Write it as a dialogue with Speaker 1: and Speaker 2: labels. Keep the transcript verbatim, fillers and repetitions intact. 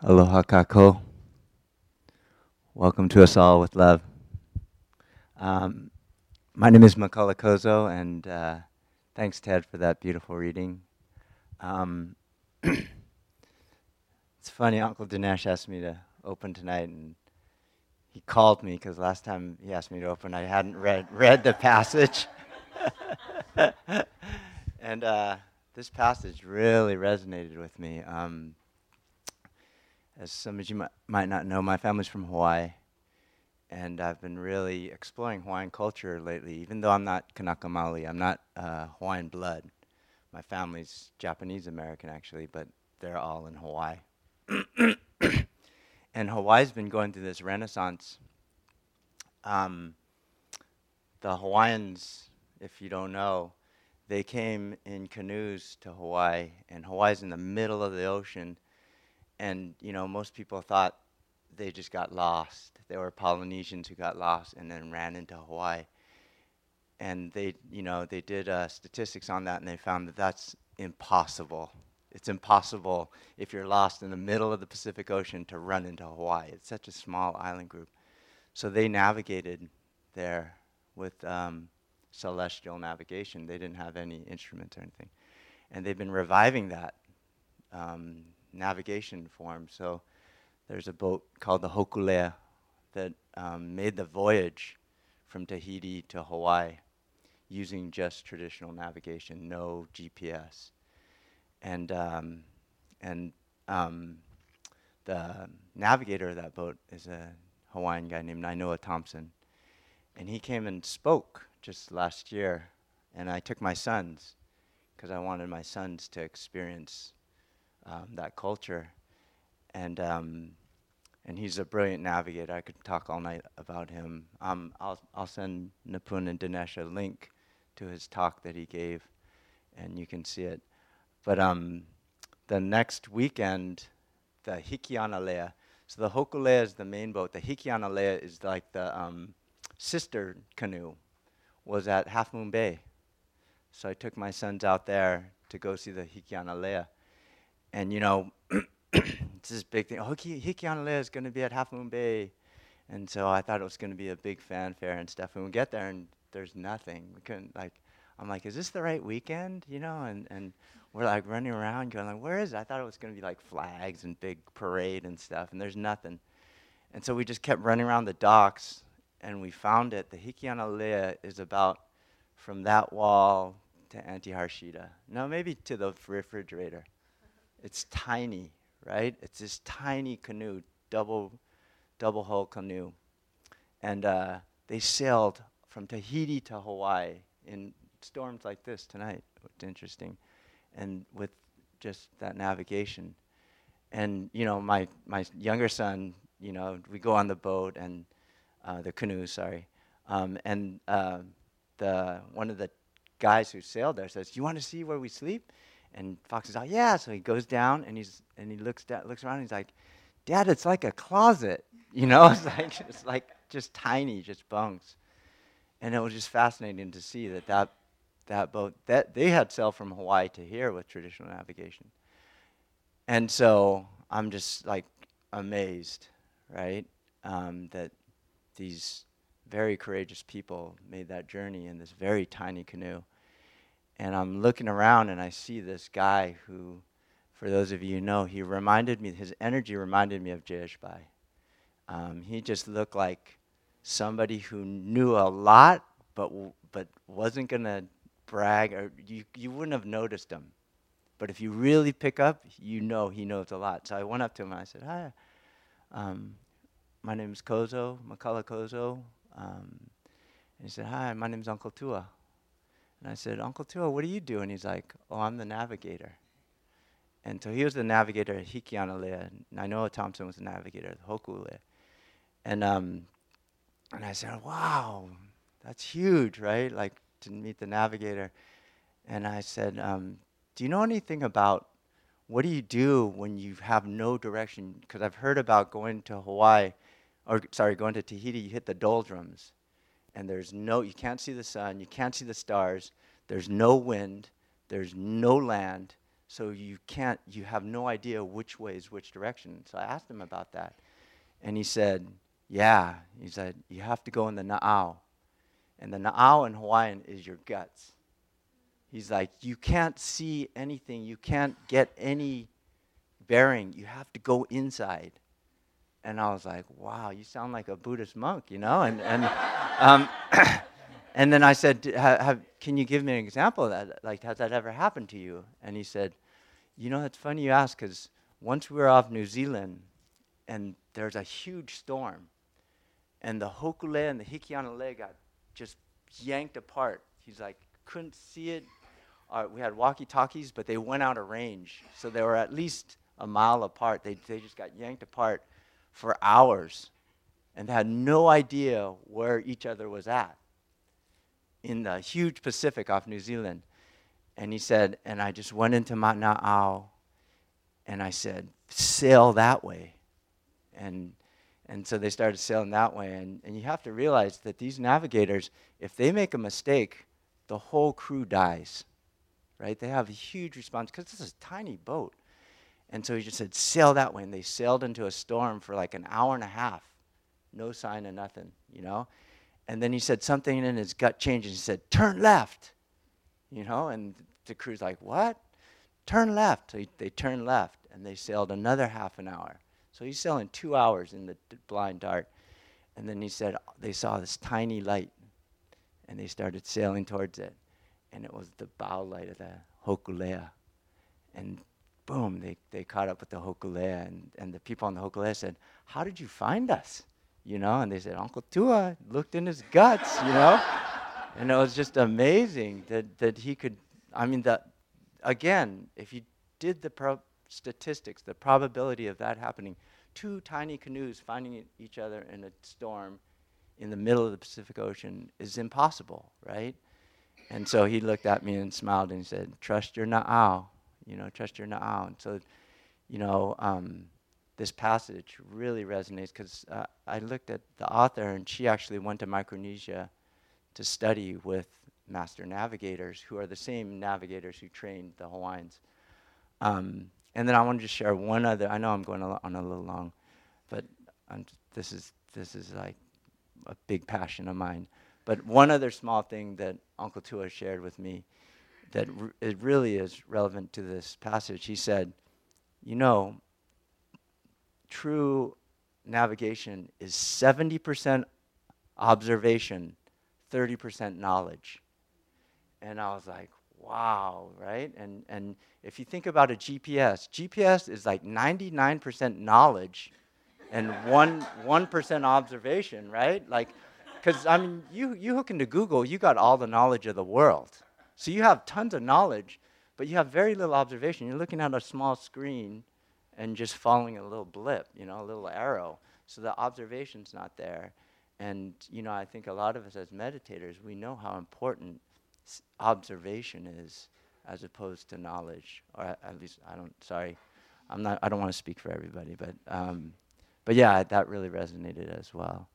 Speaker 1: Aloha kako. Welcome to us all with love. Um, my name is Makala Kozo, and uh, thanks, Ted, for that beautiful reading. Um, it's funny, Uncle Dinesh asked me to open tonight, and he called me because last time he asked me to open, I hadn't read read the passage. and uh, this passage really resonated with me. Um, as some of you might, might not know, my family's from Hawaii. And I've been really exploring Hawaiian culture lately, even though I'm not Kanaka Maoli. I'm not uh, Hawaiian blood. My family's Japanese American, actually, but they're all in Hawaii. And Hawaii's been going through this renaissance. Um, the Hawaiians, if you don't know, they came in canoes to Hawaii, and Hawaii's in the middle of the ocean. And, you know, most people thought they just got lost. They were Polynesians who got lost and then ran into Hawaii. And they, you know, they did uh, statistics on that, and they found that that's impossible. It's impossible if you're lost in the middle of the Pacific Ocean to run into Hawaii. It's such a small island group. So they navigated there with um, celestial navigation. They didn't have any instruments or anything. And they've been reviving that um, navigation form. So there's a boat called the Hokulea that um, made the voyage from Tahiti to Hawaii using just traditional navigation, no G P S. And um, and um, the navigator of that boat is a Hawaiian guy named Nainoa Thompson. And he came and spoke just last year. And I took my sons because I wanted my sons to experience um, that culture. And um, and he's a brilliant navigator. I could talk all night about him. Um, I'll I'll send Nipun and Dinesh a link to his talk that he gave, and you can see it. But um, the next weekend, the Hikianalea. So the Hokulea is the main boat. The Hikianalea is like the um, sister canoe. Was at Half Moon Bay. So I took my sons out there to go see the Hikianalea, and you know. It's this big thing. Oh, Hiki- Hikianalea is going to be at Half Moon Bay. And so I thought it was going to be a big fanfare and stuff. And we get there and there's nothing. We couldn't, like, I'm like, is this the right weekend? You know, and, and we're like running around going like, where is it? I thought it was going to be like flags and big parade and stuff. And there's nothing. And so we just kept running around the docks and we found it. The Hikianalea is about from that wall to Antiharshita. No, maybe to the refrigerator. It's tiny. Right? It's this tiny canoe, double, double hull canoe. And uh, they sailed from Tahiti to Hawaii in storms like this tonight. It's interesting. And with just that navigation. And, you know, my, my younger son, you know, we go on the boat and uh, the canoe, sorry. Um, and uh, the one of the guys who sailed there says, "You want to see where we sleep?" And Fox is like, "Yeah." So he goes down and he's and he looks da- looks around and he's like, "Dad, it's like a closet." You know, it's like it's like just tiny, just bunks. And it was just fascinating to see that that, that boat that they had sailed from Hawaii to here with traditional navigation. And so I'm just like amazed, right? Um, that these very courageous people made that journey in this very tiny canoe. And I'm looking around and I see this guy who, for those of you who know, he reminded me, his energy reminded me of Jayashbai. Um, he just looked like somebody who knew a lot, but w- but wasn't gonna brag, or you you wouldn't have noticed him. But if you really pick up, you know he knows a lot. So I went up to him and I said, "Hi, um, my name is Kozo, Makala Kozo." Um, and he said, "Hi, my name is Uncle Tua." And I said, "Uncle Tua, what do you do?" And he's like, "Oh, I'm the navigator." And so he was the navigator at Hikianalea. Nainoa Thompson was the navigator at Hokulea. And um, and I said, "Wow, that's huge, right? Like to meet the navigator." And I said, um, "Do you know anything about what do you do when you have no direction? Because I've heard about going to Hawaii, or sorry, going to Tahiti. You hit the doldrums, and there's no, you can't see the sun, you can't see the stars. There's no wind, there's no land. So you can't, you have no idea which way is which direction. So I asked him about that. And he said, yeah, he said, you have to go in the na'au. And the na'au in Hawaiian is your guts. He's like, you can't see anything. You can't get any bearing. You have to go inside. And I was like, wow, you sound like a Buddhist monk, you know? And and um, and then I said, have, have, can you give me an example of that? Like, has that ever happened to you? And he said, you know, it's funny you ask, because once we were off New Zealand, and there's a huge storm, and the Hokulea and the Hikianalea got just yanked apart. He's like, couldn't see it. Uh, we had walkie-talkies, but they went out of range. So they were at least a mile apart. They they just got yanked apart for hours and had no idea where each other was at in the huge Pacific off New Zealand. And he said, and I just went into my na'au, and I said, sail that way. And and so they started sailing that way. And, and you have to realize that these navigators, if they make a mistake, the whole crew dies, right? They have a huge response, because this is a tiny boat. And so he just said, sail that way. And they sailed into a storm for like an hour and a half. No sign of nothing, you know? And then he said something in his gut changed. And he said, turn left, you know? And the crew's like, what? Turn left. So he, they turned left, and they sailed another half an hour. So he's sailing two hours in the d- blind dark. And then he said they saw this tiny light, and they started sailing towards it. And it was the bow light of the Hokulea. And boom, they, they caught up with the Hokulea, and, and the people on the Hokulea said, how did you find us? You know, and they said, Uncle Tua looked in his guts, you know? And it was just amazing that, that he could, I mean, that again, if you did the pro- statistics, the probability of that happening, two tiny canoes finding e- each other in a storm in the middle of the Pacific Ocean is impossible, right? And so he looked at me and smiled and said, trust your na'au, you know, trust your na'au. And so, you know, um, this passage really resonates, because uh, I looked at the author, and she actually went to Micronesia to study with master navigators, who are the same navigators who trained the Hawaiians. Um, and then I wanted to share one other, I know I'm going a on a little long, but I'm, this is this is like a big passion of mine. But one other small thing that Uncle Tua shared with me that r- it really is relevant to this passage. He said, you know, true navigation is seventy percent observation, thirty percent knowledge. And I was like, wow, right? And and if you think about a G P S, G P S is like ninety-nine percent knowledge and one one percent observation, right? Like, because I mean, you you hook into Google, you got all the knowledge of the world, so you have tons of knowledge, but you have very little observation. You're looking at a small screen and just following a little blip, you know, a little arrow. So the observation's not there. And you know, I think a lot of us as meditators, we know how important s- observation is as opposed to knowledge, or at, at least I don't. Sorry, I'm not. I don't want to speak for everybody, but um, but yeah, that really resonated as well.